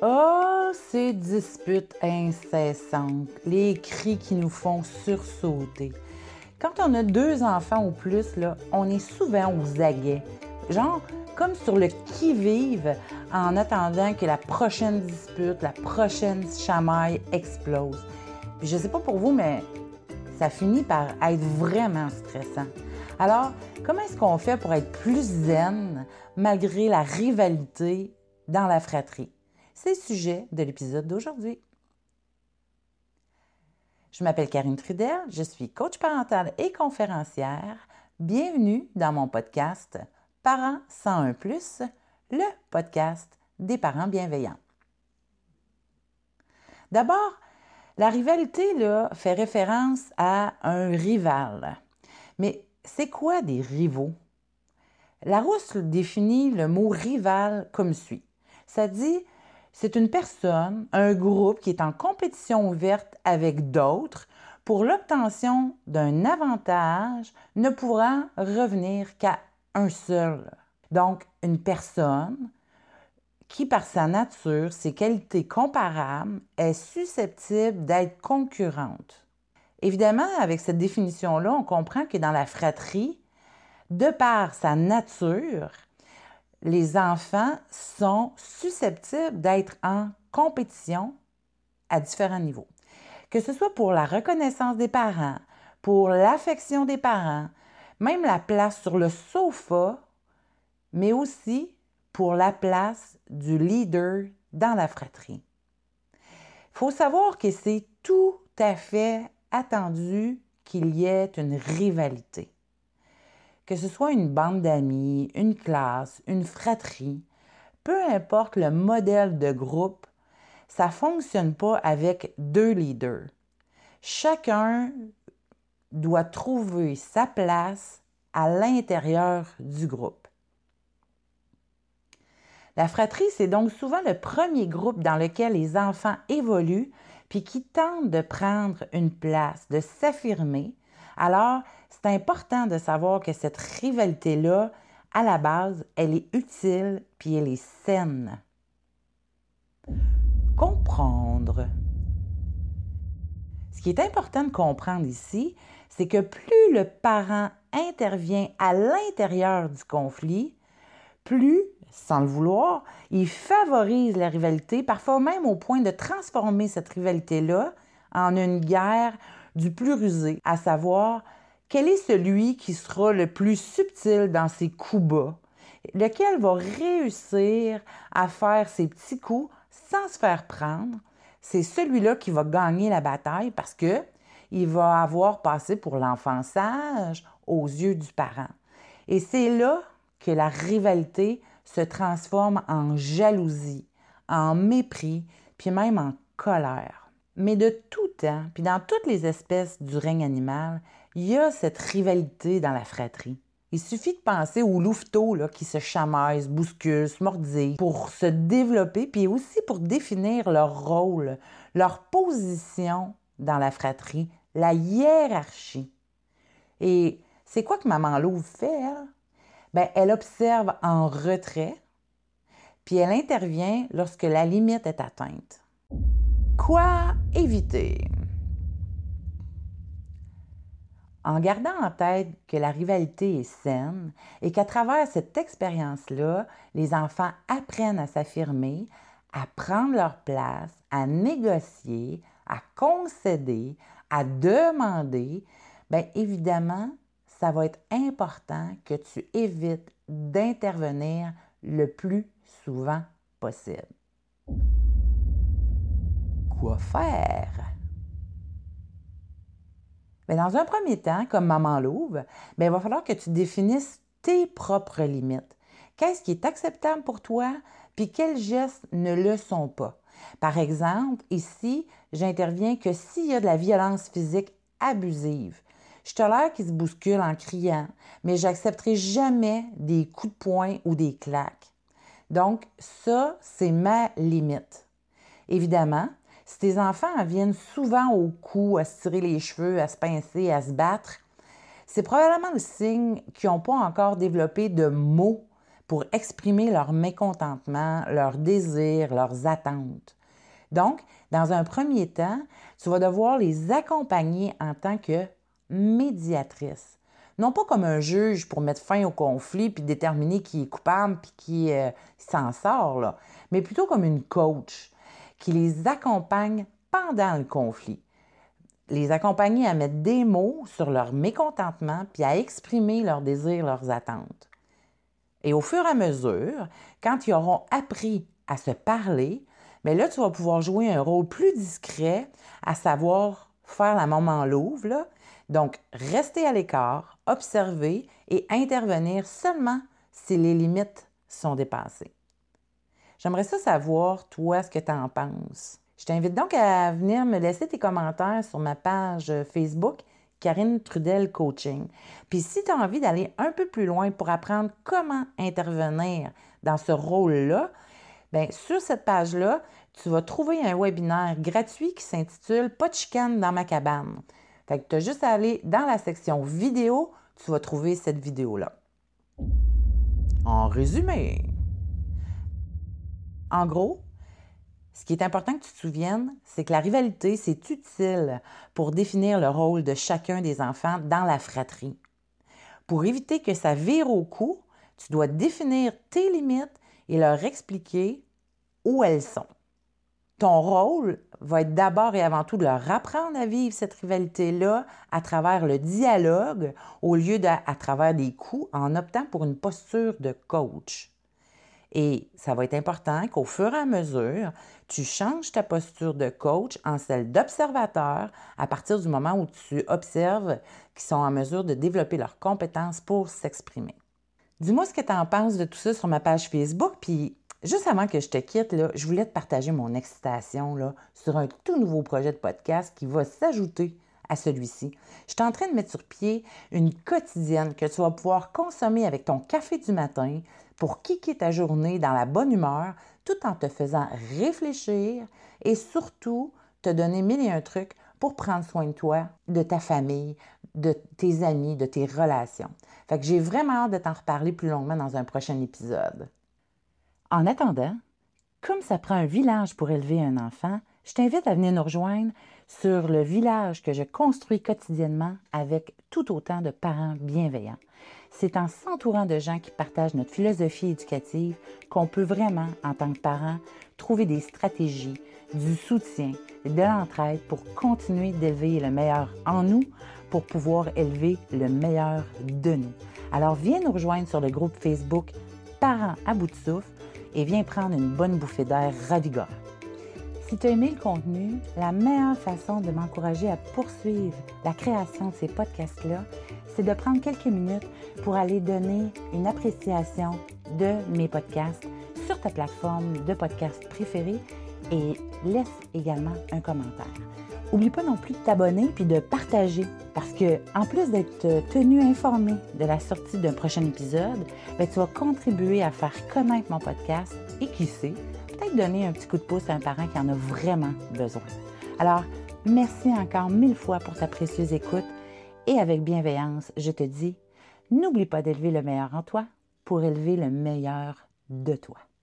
Ah, ces disputes incessantes, les cris qui nous font sursauter. Quand on a 2 enfants ou plus, là, on est souvent aux aguets, genre comme sur le qui-vive en attendant que la prochaine dispute, la prochaine chamaille explose. Puis je sais pas pour vous, mais ça finit par être vraiment stressant. Alors, comment est-ce qu'on fait pour être plus zen malgré la rivalité dans la fratrie? C'est le sujet de l'épisode d'aujourd'hui. Je m'appelle Karine Trudel, je suis coach parentale et conférencière. Bienvenue dans mon podcast Parents 101+, le podcast des parents bienveillants. D'abord, la rivalité là, fait référence à un rival. Mais c'est quoi des rivaux? Larousse définit le mot rival comme suit. Ça dit, c'est une personne, un groupe qui est en compétition ouverte avec d'autres pour l'obtention d'un avantage ne pourra revenir qu'à un seul. Donc, une personne qui, par sa nature, ses qualités comparables, est susceptible d'être concurrente. Évidemment, avec cette définition-là, on comprend que dans la fratrie, de par sa nature, les enfants sont susceptibles d'être en compétition à différents niveaux. Que ce soit pour la reconnaissance des parents, pour l'affection des parents, même la place sur le sofa, mais aussi pour la place du leader dans la fratrie. Il faut savoir que c'est tout à fait attendu qu'il y ait une rivalité. Que ce soit une bande d'amis, une classe, une fratrie, peu importe le modèle de groupe, ça ne fonctionne pas avec 2 leaders. Chacun doit trouver sa place à l'intérieur du groupe. La fratrie, c'est donc souvent le premier groupe dans lequel les enfants évoluent puis qui tentent de prendre une place, de s'affirmer. Alors, c'est important de savoir que cette rivalité-là, à la base, elle est utile puis elle est saine. Comprendre. Ce qui est important de comprendre ici, c'est que plus le parent intervient à l'intérieur du conflit, plus, sans le vouloir, il favorise la rivalité, parfois même au point de transformer cette rivalité-là en une guerre du plus rusé, à savoir quel est celui qui sera le plus subtil dans ses coups bas, lequel va réussir à faire ses petits coups sans se faire prendre. C'est celui-là qui va gagner la bataille parce que il va avoir passé pour l'enfant sage aux yeux du parent. Et c'est là que la rivalité se transforme en jalousie, en mépris, puis même en colère. Mais de tout temps, puis dans toutes les espèces du règne animal, il y a cette rivalité dans la fratrie. Il suffit de penser aux louveteaux là, qui se chamaillent, se bousculent, se mordillent pour se développer, puis aussi pour définir leur rôle, leur position dans la fratrie, la hiérarchie. Et c'est quoi que maman louve fait, elle? Bien, elle observe en retrait, puis elle intervient lorsque la limite est atteinte. Quoi éviter? En gardant en tête que la rivalité est saine et qu'à travers cette expérience-là, les enfants apprennent à s'affirmer, à prendre leur place, à négocier, à concéder, à demander, bien évidemment, ça va être important que tu évites d'intervenir le plus souvent possible. Quoi faire? Bien, dans un premier temps, comme maman louve, bien, il va falloir que tu définisses tes propres limites. Qu'est-ce qui est acceptable pour toi, puis quels gestes ne le sont pas. Par exemple, ici, j'interviens que s'il y a de la violence physique abusive. Je tolère qu'ils se bousculent en criant, mais je n'accepterai jamais des coups de poing ou des claques. Donc, ça, c'est ma limite. Évidemment, si tes enfants viennent souvent au cou, à se tirer les cheveux, à se pincer, à se battre, c'est probablement le signe qu'ils n'ont pas encore développé de mots pour exprimer leur mécontentement, leurs désirs, leurs attentes. Donc, dans un premier temps, tu vas devoir les accompagner en tant que médiatrice. Non pas comme un juge pour mettre fin au conflit puis déterminer qui est coupable puis qui s'en sort, là, mais plutôt comme une coach qui les accompagne pendant le conflit. Les accompagner à mettre des mots sur leur mécontentement puis à exprimer leurs désirs, leurs attentes. Et au fur et à mesure, quand ils auront appris à se parler, bien là, tu vas pouvoir jouer un rôle plus discret, à savoir faire la maman louve, là. Donc, rester à l'écart, observer et intervenir seulement si les limites sont dépassées. J'aimerais ça savoir, toi, ce que tu en penses. Je t'invite donc à venir me laisser tes commentaires sur ma page Facebook Karine Trudel Coaching. Puis si tu as envie d'aller un peu plus loin pour apprendre comment intervenir dans ce rôle-là, bien, sur cette page-là, tu vas trouver un webinaire gratuit qui s'intitule « Pas de chicane dans ma cabane ». Fait que tu as juste à aller dans la section vidéo, tu vas trouver cette vidéo-là. En résumé, en gros, ce qui est important que tu te souviennes, c'est que la rivalité, c'est utile pour définir le rôle de chacun des enfants dans la fratrie. Pour éviter que ça vire au cou, tu dois définir tes limites et leur expliquer où elles sont. Ton rôle va être d'abord et avant tout de leur apprendre à vivre cette rivalité-là à travers le dialogue au lieu à travers des coups en optant pour une posture de coach. Et ça va être important qu'au fur et à mesure, tu changes ta posture de coach en celle d'observateur à partir du moment où tu observes qu'ils sont en mesure de développer leurs compétences pour s'exprimer. Dis-moi ce que tu en penses de tout ça sur ma page Facebook, puis juste avant que je te quitte, là, je voulais te partager mon excitation là, sur un tout nouveau projet de podcast qui va s'ajouter à celui-ci. Je suis en train de mettre sur pied une quotidienne que tu vas pouvoir consommer avec ton café du matin pour kicker ta journée dans la bonne humeur tout en te faisant réfléchir et surtout te donner mille et un trucs pour prendre soin de toi, de ta famille, de tes amis, de tes relations. Fait que j'ai vraiment hâte de t'en reparler plus longuement dans un prochain épisode. En attendant, comme ça prend un village pour élever un enfant, je t'invite à venir nous rejoindre sur le village que je construis quotidiennement avec tout autant de parents bienveillants. C'est en s'entourant de gens qui partagent notre philosophie éducative qu'on peut vraiment, en tant que parents, trouver des stratégies, du soutien, de l'entraide pour continuer d'élever le meilleur en nous, pour pouvoir élever le meilleur de nous. Alors viens nous rejoindre sur le groupe Facebook Parents à bout de souffle et viens prendre une bonne bouffée d'air ravigorant. Si tu as aimé le contenu, la meilleure façon de m'encourager à poursuivre la création de ces podcasts-là, c'est de prendre quelques minutes pour aller donner une appréciation de mes podcasts sur ta plateforme de podcast préférée et laisse également un commentaire. N'oublie pas non plus de t'abonner puis de partager parce que, en plus d'être tenu informé de la sortie d'un prochain épisode, bien, tu vas contribuer à faire connaître mon podcast et qui sait, peut-être donner un petit coup de pouce à un parent qui en a vraiment besoin. Alors, merci encore 1000 fois pour ta précieuse écoute et avec bienveillance, je te dis, n'oublie pas d'élever le meilleur en toi pour élever le meilleur de toi.